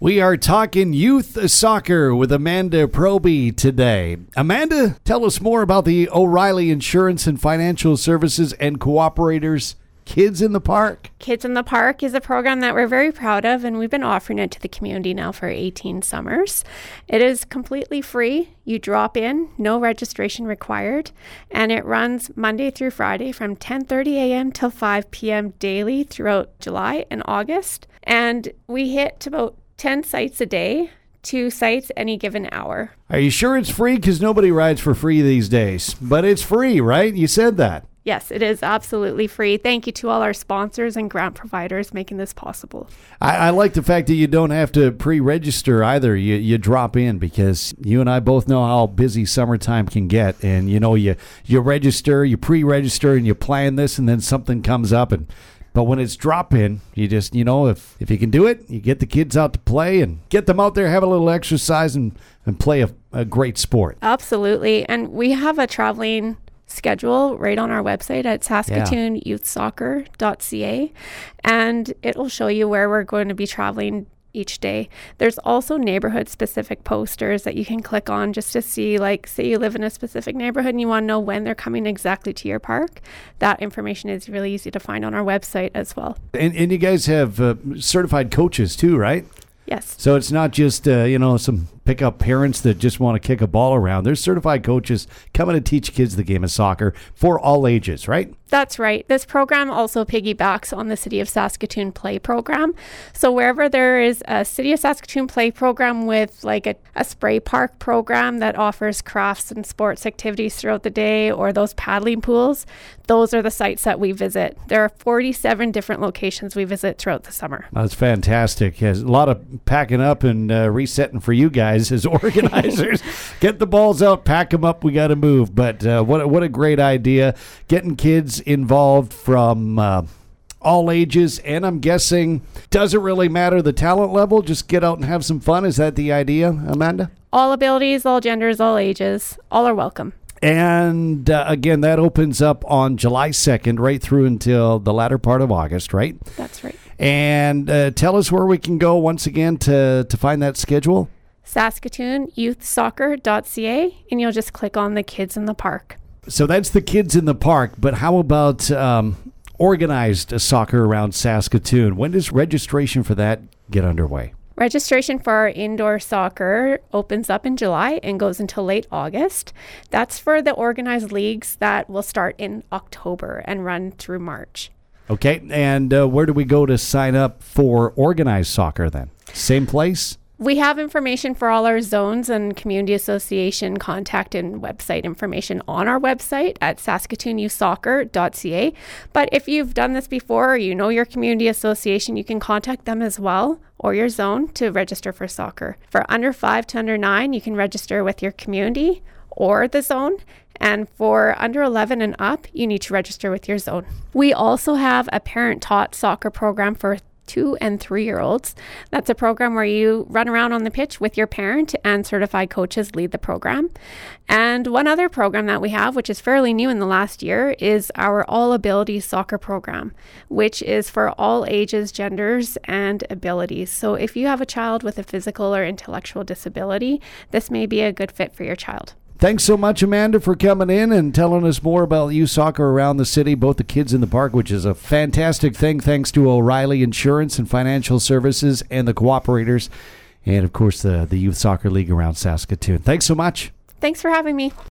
We are talking youth soccer with Amanda Proby today. Amanda, tell us more about the O'Reilly Insurance and Financial Services and Cooperators Kids in the Park. Kids in the Park is a program that we're very proud of, and we've been offering it to the community now for 18 summers. It is completely free. You drop in, no registration required, and it runs Monday through Friday from 10:30 a.m. till 5 p.m. daily throughout July and August. And we hit about 10 sites a day, 2 sites any given hour. Are you sure it's free? Because nobody rides for free these days. But it's free, right? You said that. Yes, it is absolutely free. Thank you to all our sponsors and grant providers making this possible. I like the fact that you don't have to pre-register either. You drop in, because you and I both know how busy summertime can get. And, you register, you pre-register, and you plan this, and then something comes up. But when it's drop-in, you just, if you can do it, you get the kids out to play and get them out there, have a little exercise, and play a great sport. Absolutely. And we have a traveling schedule right on our website at saskatoonyouthsoccer.ca, and it'll show you where we're going to be traveling each day. There's also neighborhood specific posters that you can click on just to see, like, say you live in a specific neighborhood and you want to know when they're coming exactly to your park. That information is really easy to find on our website as well. And you guys have certified coaches too, right? Yes. So it's not just, some pickup parents that just want to kick a ball around. There's certified coaches coming to teach kids the game of soccer for all ages, right? That's right. This program also piggybacks on the City of Saskatoon Play program. So wherever there is a City of Saskatoon Play program with like a spray park program that offers crafts and sports activities throughout the day, or those paddling pools, those are the sites that we visit. There are 47 different locations we visit throughout the summer. That's fantastic. There's a lot of packing up and resetting for you guys as organizers. Get the balls out, pack them up, we got to move. But what a great idea. Getting kids involved from all ages, and I'm guessing doesn't really matter the talent level, just get out and have some fun. Is that the idea, Amanda? All abilities, all genders, all ages, all are welcome. And again, that opens up on July 2nd right through until the latter part of August, right? That's right. And tell us where we can go once again to find that schedule. saskatoonyouthsoccer.ca, and you'll just click on the Kids in the Park. So that's the Kids in the Park, but how about organized soccer around Saskatoon? When does registration for that get underway? Registration for our indoor soccer opens up in July and goes until late August. That's for the organized leagues that will start in October and run through March. Okay, and where do we go to sign up for organized soccer then? Same place? We have information for all our zones and community association contact and website information on our website at saskatoonyouthsoccer.ca. But if you've done this before, or you know your community association, you can contact them as well, or your zone, to register for soccer. For under 5 to under 9, you can register with your community or the zone. And for under 11 and up, you need to register with your zone. We also have a parent-taught soccer program for 2 and 3-year-olds. That's a program where you run around on the pitch with your parent, and certified coaches lead the program. And one other program that we have, which is fairly new in the last year, is our All Abilities Soccer program, which is for all ages, genders, and abilities. So if you have a child with a physical or intellectual disability, this may be a good fit for your child. Thanks so much, Amanda, for coming in and telling us more about youth soccer around the city, both the Kids in the Park, which is a fantastic thing, thanks to O'Reilly Insurance and Financial Services and the Cooperators, and, of course, the Youth Soccer League around Saskatoon. Thanks so much. Thanks for having me.